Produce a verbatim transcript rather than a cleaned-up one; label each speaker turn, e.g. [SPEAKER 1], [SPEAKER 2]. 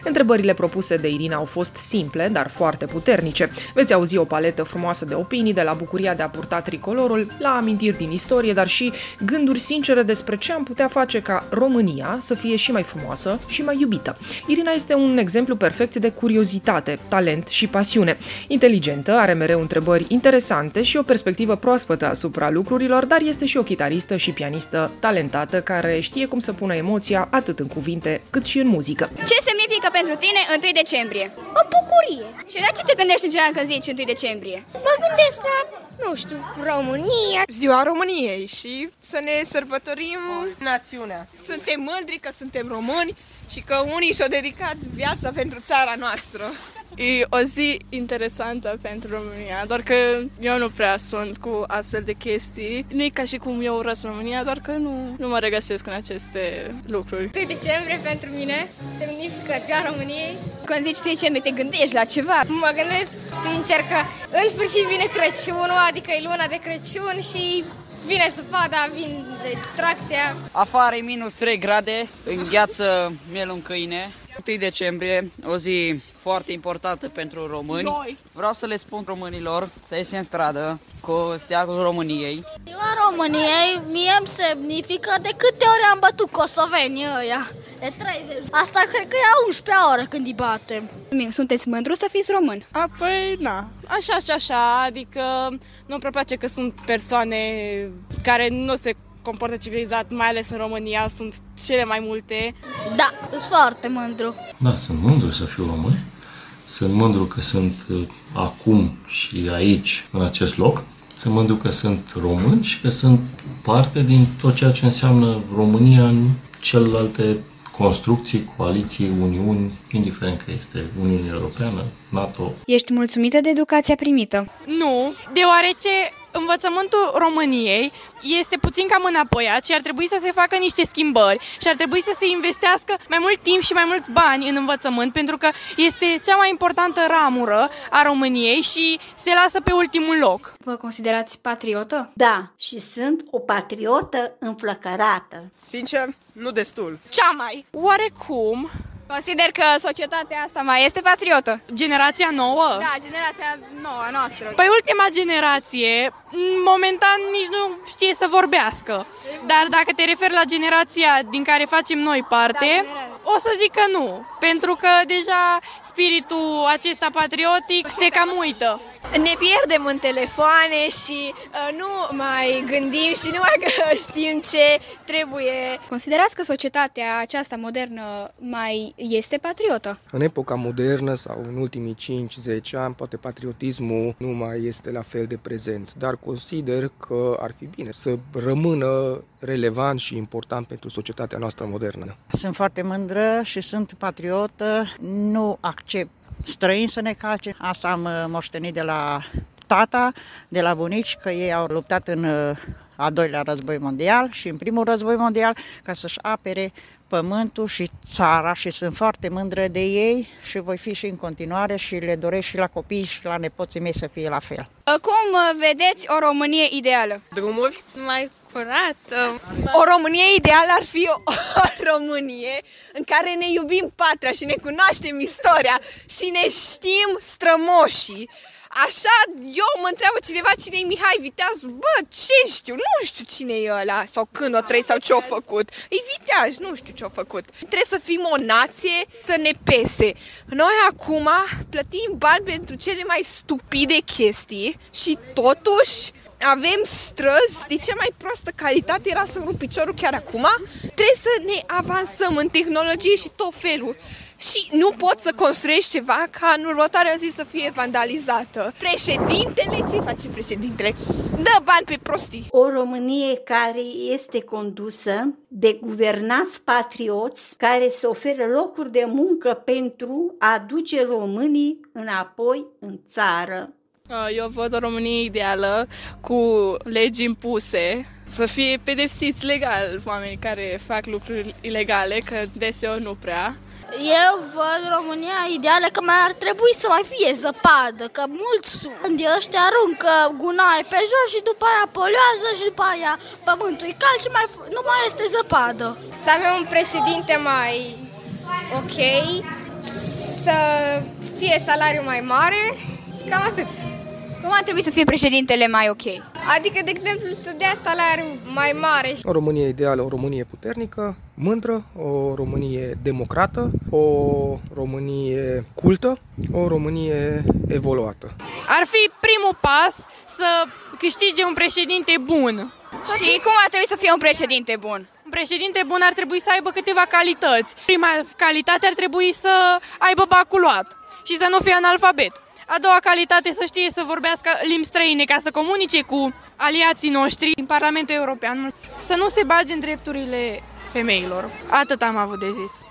[SPEAKER 1] Întrebările propuse de Irina au fost simple, dar foarte puternice. Veți auzi o paletă frumoasă de opinii, de la bucuria de a purta tricolorul, la amintiri din istorie, dar și gânduri sincere despre ce am putea face ca România să fie și mai frumoasă și mai iubită. Irina este un exemplu perfect de curiozitate, talent și pasiune. Inteligentă, are mereu întrebări interesante și o perspectivă proaspătă asupra lucrurilor, dar este și o chitaristă și pianistă talentată care știe cum să pună emoția atât în cuvinte cât și în muzică.
[SPEAKER 2] Ce semnifică pentru tine întâi decembrie? O bucurie. Și la ce te gândești în general când zici întâi decembrie?
[SPEAKER 3] Mă gândesc la, nu știu, România.
[SPEAKER 4] Ziua României și să ne sărbătorim națiunea. Suntem mândri că suntem români și că unii și-au dedicat viața pentru țara noastră.
[SPEAKER 5] E o zi interesantă pentru România, doar că eu nu prea sunt cu astfel de chestii. Nu e ca și cum eu urăsc România, doar că nu, nu mă regăsesc în aceste lucruri.
[SPEAKER 3] întâi decembrie pentru mine semnifică Ziua României.
[SPEAKER 2] Când zici întâi decembrie, te gândești la ceva?
[SPEAKER 3] Mă gândesc sincer că în sfârșit vine Crăciunul, adică e luna de Crăciun și vine zăpada, vine distracția.
[SPEAKER 6] Afară e minus trei grade, îngheață mielul în câine. întâi decembrie, o zi foarte importantă pentru români. Noi. Vreau să le spun românilor să iese în stradă cu steagul României.
[SPEAKER 3] Ziua României mie îmi semnifică de câte ori am bătut kosovenii ăia. De treizeci. Asta cred că e a unsprezecea oră când îi batem.
[SPEAKER 2] Sunteți mândru să fiți român?
[SPEAKER 5] Apoi, na.
[SPEAKER 7] Așa și așa, adică nu-mi prea place că sunt persoane care nu se comportă civilizat, mai ales în România, sunt cele mai multe.
[SPEAKER 3] Da, sunt foarte mândru.
[SPEAKER 8] Da, sunt mândru să fiu român. Sunt mândru că sunt acum și aici, în acest loc. Sunt mândru că sunt român și că sunt parte din tot ceea ce înseamnă România în celelalte construcții, coaliții, uniuni, indiferent că este Uniunea Europeană, NATO.
[SPEAKER 2] Ești mulțumită de educația primită?
[SPEAKER 7] Nu, deoarece învățământul României este puțin cam înapoiat și ar trebui să se facă niște schimbări și ar trebui să se investească mai mult timp și mai mulți bani în învățământ, pentru că este cea mai importantă ramură a României și se lasă pe ultimul loc.
[SPEAKER 2] Vă considerați patriotă?
[SPEAKER 9] Da, și sunt o patriotă înflăcărată.
[SPEAKER 4] Sincer, nu destul.
[SPEAKER 7] Cea mai. Oarecum.
[SPEAKER 2] Consider că societatea asta mai este patriotă.
[SPEAKER 7] Generația nouă?
[SPEAKER 2] Da, generația nouă a noastră.
[SPEAKER 7] Păi ultima generație, momentan nici nu știe să vorbească. Dar dacă te referi la generația din care facem noi parte, da, o să zic că nu. Pentru că deja spiritul acesta patriotic se cam uită.
[SPEAKER 4] Ne pierdem în telefoane și uh, nu mai gândim și nu mai știm ce trebuie.
[SPEAKER 2] Considerați că societatea aceasta modernă mai este patriotă?
[SPEAKER 10] În epoca modernă sau în ultimii cinci zece ani, poate patriotismul nu mai este la fel de prezent, dar consider că ar fi bine să rămână relevant și important pentru societatea noastră modernă.
[SPEAKER 11] Sunt foarte mândră și sunt patriotă, nu accept străini să ne calce. Asta am moștenit de la tata, de la bunici, că ei au luptat în a doilea război mondial și în primul război mondial ca să-și apere pământul și țara și sunt foarte mândră de ei și voi fi și în continuare și le doresc și la copii și la nepoții mei să fie la fel.
[SPEAKER 2] Cum vedeți o Românie ideală?
[SPEAKER 4] Drumuri?
[SPEAKER 3] Mai curată.
[SPEAKER 4] O Românie ideală ar fi o, o Românie în care ne iubim patria și ne cunoaștem istoria și ne știm strămoșii. Așa, eu mă întreabă cineva cine e Mihai Viteaz, bă, ce știu, nu știu cine e ăla, sau când o trăi, sau ce-o făcut. E Viteaz, nu știu ce-o făcut. Trebuie să fim o nație, să ne pese. Noi acum plătim bani pentru cele mai stupide chestii și totuși avem străzi de cea mai proastă calitate, era să-mi rup piciorul chiar acum. Trebuie să ne avansăm în tehnologie și tot felul. Și nu poți să construiești ceva ca în următoarea zi să fie vandalizată. Președintele, ce face președintele? Dă bani pe prostii.
[SPEAKER 9] O Românie care este condusă de guvernați patrioți care să oferă locuri de muncă pentru a aduce românii înapoi în țară.
[SPEAKER 5] Eu văd o Românie ideală cu legi impuse, să fie pedepsiți legal oamenii care fac lucruri ilegale, că deseori nu prea.
[SPEAKER 3] Eu văd România ideală că mai ar trebui să mai fie zăpadă, că mulți sunt ăștia aruncă gunoi pe jos și după aia poluează și după aia pământul e cald și mai, nu mai este zăpadă.
[SPEAKER 12] Să avem un președinte mai ok
[SPEAKER 2] să fie salariul mai mare, cam atât. Cum ar trebui să fie președintele mai ok? Adică, de exemplu, să dea salariul mai mare.
[SPEAKER 10] O Românie ideală, o Românie puternică, mândră, o Românie democrată, o Românie cultă, o Românie evoluată.
[SPEAKER 7] Ar fi primul pas să câștige un președinte bun.
[SPEAKER 2] Și cum ar trebui să fie un președinte bun?
[SPEAKER 7] Un președinte bun ar trebui să aibă câteva calități. Prima calitate ar trebui să aibă baculat și să nu fie analfabet. A doua calitate să știe să vorbească limbi străine ca să comunice cu aliații noștri din Parlamentul European. Să nu se bage în drepturile femeilor. Atât am avut de zis.